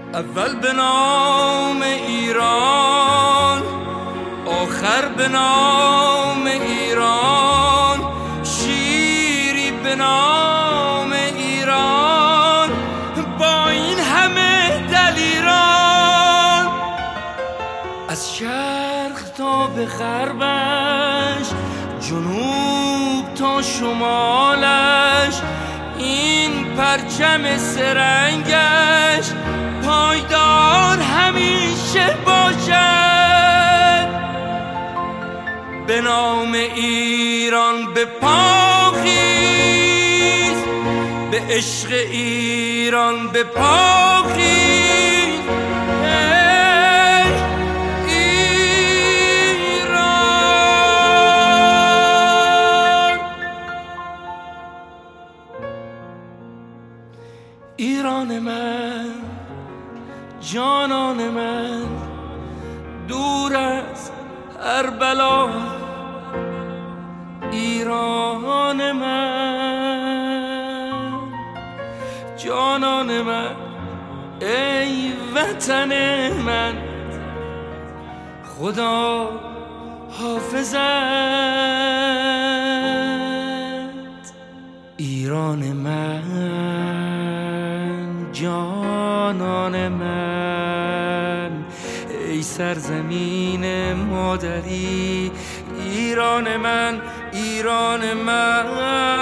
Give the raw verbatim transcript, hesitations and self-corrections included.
اول به نام ایران، آخر به نام ایران، شیری به نام ایران، با این همه دلیران. از شرق تا به غربش، جنوب تا شمالش، این پرچم سرنگش پایدار همیشه باشد. به نام ایران به پا خیز، به عشق ایران به پا خیز. ای ایران، ایران من، جانان من، دور از هر بلا. ایران من، جانان من، ای وطن من، خدا حافظت. ایران من، جانان من، ای سرزمین مادری. ایران من، ایران من.